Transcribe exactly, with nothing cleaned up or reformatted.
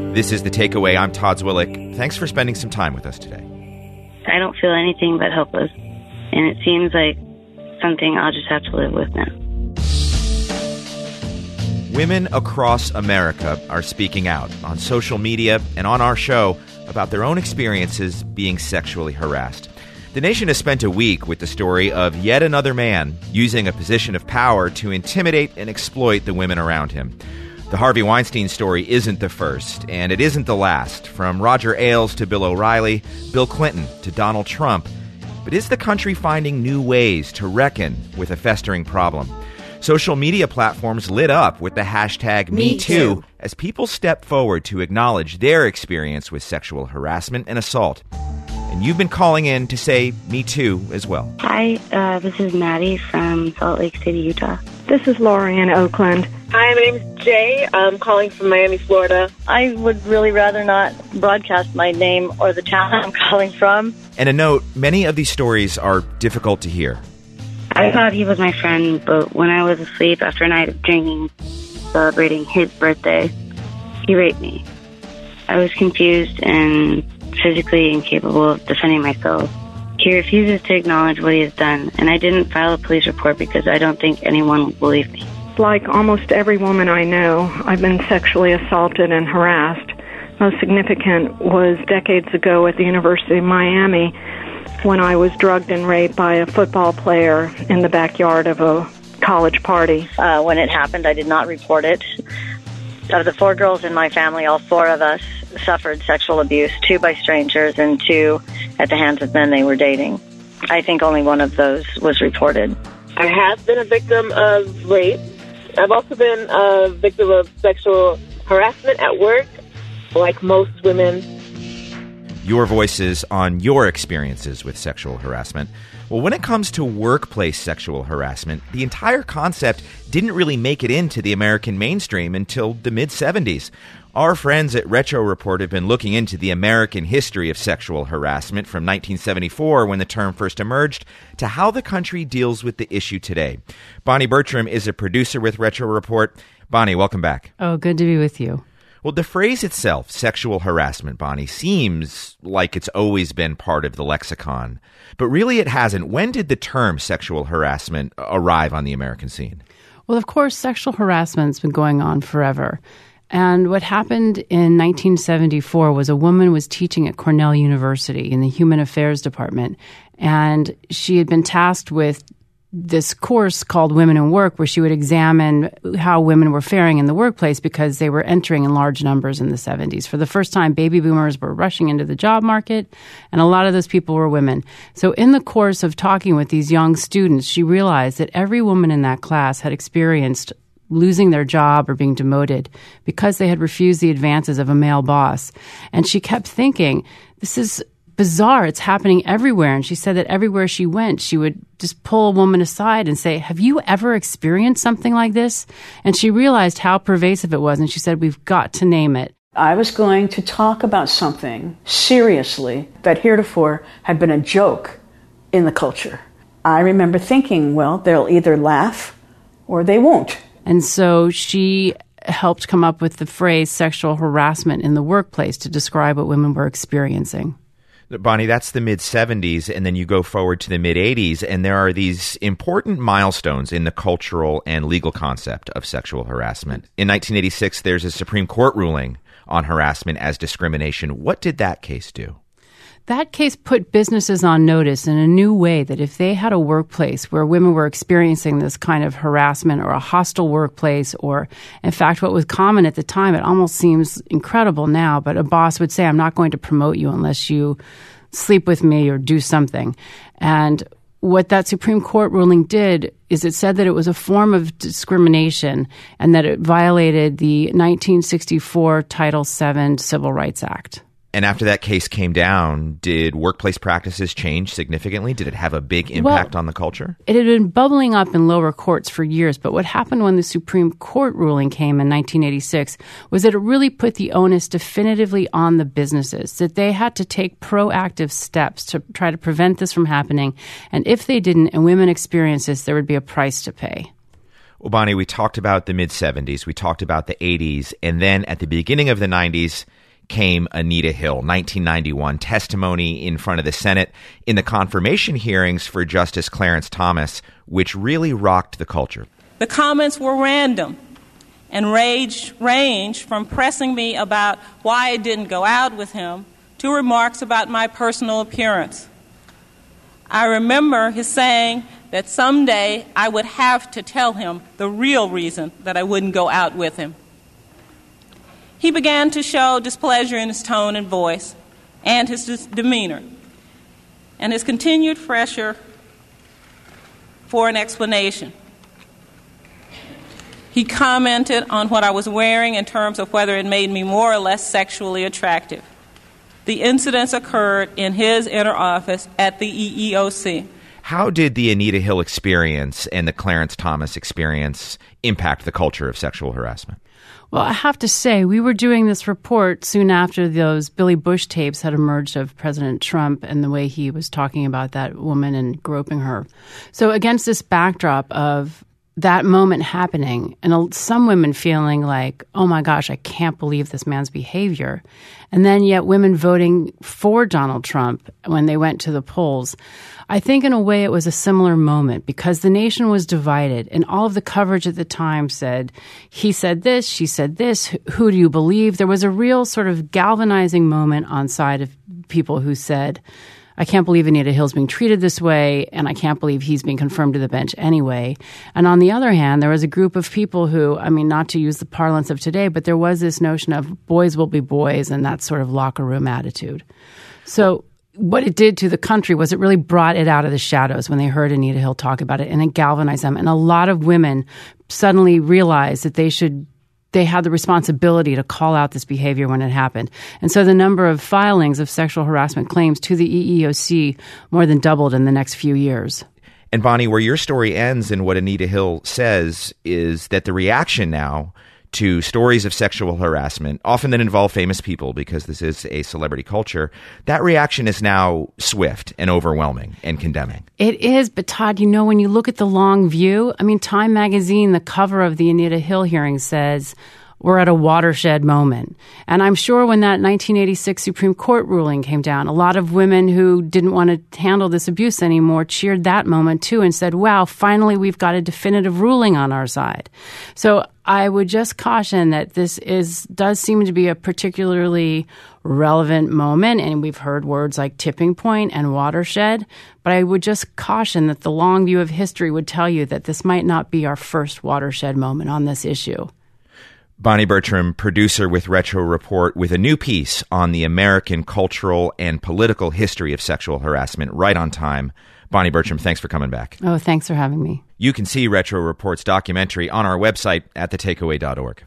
This is The Takeaway. I'm Todd Zwillich. Thanks for spending some time with us today. I don't feel anything but helpless, and it seems like something I'll just have to live with now. Women across America are speaking out on social media and on our show about their own experiences being sexually harassed. The nation has spent a week with the story of yet another man using a position of power to intimidate and exploit the women around him. The Harvey Weinstein story isn't the first, and it isn't the last. From Roger Ailes to Bill O'Reilly, Bill Clinton to Donald Trump. But is the country finding new ways to reckon with a festering problem? Social media platforms lit up with the hashtag Me Too as people step forward to acknowledge their experience with sexual harassment and assault. And you've been calling in to say Me Too as well. Hi, uh, this is Maddie from Salt Lake City, Utah. This is Lori in Oakland. Hi, my name's Jay. I'm calling from Miami, Florida. I would really rather not broadcast my name or the town I'm calling from. And a note, many of these stories are difficult to hear. I thought he was my friend, but when I was asleep after a night of drinking, celebrating his birthday, he raped me. I was confused and physically incapable of defending myself. He refuses to acknowledge what he has done, and I didn't file a police report because I don't think anyone will believe me. Like almost every woman I know, I've been sexually assaulted and harassed. Most significant was decades ago at the University of Miami when I was drugged and raped by a football player in the backyard of a college party. Uh, when it happened, I did not report it. Of the four girls in my family, all four of us suffered sexual abuse, two by strangers and two at the hands of men they were dating. I think only one of those was reported. I have been a victim of rape. I've also been a victim of sexual harassment at work, like most women. Your voices on your experiences with sexual harassment. Well, when it comes to workplace sexual harassment, the entire concept didn't really make it into the American mainstream until the mid-seventies. Our friends at Retro Report have been looking into the American history of sexual harassment from nineteen seventy-four, when the term first emerged, to how the country deals with the issue today. Bonnie Bertram is a producer with Retro Report. Bonnie, welcome back. Oh, good to be with you. Well, the phrase itself, sexual harassment, Bonnie, seems like it's always been part of the lexicon. But really it hasn't. When did the term sexual harassment arrive on the American scene? Well, of course, sexual harassment's been going on forever. And what happened in nineteen seventy-four was a woman was teaching at Cornell University in the Human Affairs Department. And she had been tasked with this course called Women in Work, where she would examine how women were faring in the workplace because they were entering in large numbers in the seventies. For the first time, baby boomers were rushing into the job market, and a lot of those people were women. So in the course of talking with these young students, she realized that every woman in that class had experienced losing their job or being demoted because they had refused the advances of a male boss. And she kept thinking, this is bizarre. It's happening everywhere. And she said that everywhere she went, she would just pull a woman aside and say, have you ever experienced something like this? And she realized how pervasive it was. And she said, we've got to name it. I was going to talk about something seriously that heretofore had been a joke in the culture. I remember thinking, well, they'll either laugh or they won't. And so she helped come up with the phrase sexual harassment in the workplace to describe what women were experiencing. Bonnie, that's the mid-seventies, and then you go forward to the mid-eighties, and there are these important milestones in the cultural and legal concept of sexual harassment. In nineteen eighty-six, there's a Supreme Court ruling on harassment as discrimination. What did that case do? That case put businesses on notice in a new way that if they had a workplace where women were experiencing this kind of harassment or a hostile workplace, or in fact what was common at the time, it almost seems incredible now, but a boss would say, I'm not going to promote you unless you sleep with me or do something. And what that Supreme Court ruling did is it said that it was a form of discrimination and that it violated the nineteen sixty-four Title seven Civil Rights Act. And after that case came down, did workplace practices change significantly? Did it have a big impact well, on the culture? It had been bubbling up in lower courts for years, but what happened when the Supreme Court ruling came in nineteen eighty-six was that it really put the onus definitively on the businesses, that they had to take proactive steps to try to prevent this from happening. And if they didn't, and women experienced this, there would be a price to pay. Well, Bonnie, we talked about the mid-seventies, we talked about the eighties, and then at the beginning of the nineties, came Anita Hill, nineteen ninety-one, testimony in front of the Senate in the confirmation hearings for Justice Clarence Thomas, which really rocked the culture. The comments were random and ranged, ranged from pressing me about why I didn't go out with him to remarks about my personal appearance. I remember his saying that someday I would have to tell him the real reason that I wouldn't go out with him. He began to show displeasure in his tone and voice and his dis- demeanor, and his continued pressure for an explanation. He commented on what I was wearing in terms of whether it made me more or less sexually attractive. The incidents occurred in his inner office at the E E O C. How did the Anita Hill experience and the Clarence Thomas experience impact the culture of sexual harassment? Well, I have to say, we were doing this report soon after those Billy Bush tapes had emerged of President Trump and the way he was talking about that woman and groping her. So against this backdrop of that moment happening and some women feeling like, oh my gosh, I can't believe this man's behavior. And then yet women voting for Donald Trump when they went to the polls. I think in a way it was a similar moment because the nation was divided and all of the coverage at the time said, he said this, she said this, who do you believe? There was a real sort of galvanizing moment on side of people who said, I can't believe Anita Hill's being treated this way, and I can't believe he's being confirmed to the bench anyway. And on the other hand, there was a group of people who, I mean, not to use the parlance of today, but there was this notion of boys will be boys and that sort of locker room attitude. So what it did to the country was it really brought it out of the shadows when they heard Anita Hill talk about it, and it galvanized them. And a lot of women suddenly realized that they should they had the responsibility to call out this behavior when it happened. And so the number of filings of sexual harassment claims to the E E O C more than doubled in the next few years. And Bonnie, where your story ends and what Anita Hill says is that the reaction now to stories of sexual harassment, often that involve famous people because this is a celebrity culture, that reaction is now swift and overwhelming and condemning. It is, but Todd, you know, when you look at the long view, I mean, Time magazine, the cover of the Anita Hill hearing says, we're at a watershed moment. And I'm sure when that nineteen eighty-six Supreme Court ruling came down, a lot of women who didn't want to handle this abuse anymore cheered that moment too and said, wow, finally we've got a definitive ruling on our side. So I would just caution that this is does seem to be a particularly relevant moment, and we've heard words like tipping point and watershed, but I would just caution that the long view of history would tell you that this might not be our first watershed moment on this issue. Bonnie Bertram, producer with Retro Report, with a new piece on the American cultural and political history of sexual harassment, right on time. Bonnie Bertram, thanks for coming back. Oh, thanks for having me. You can see Retro Report's documentary on our website at the takeaway dot org.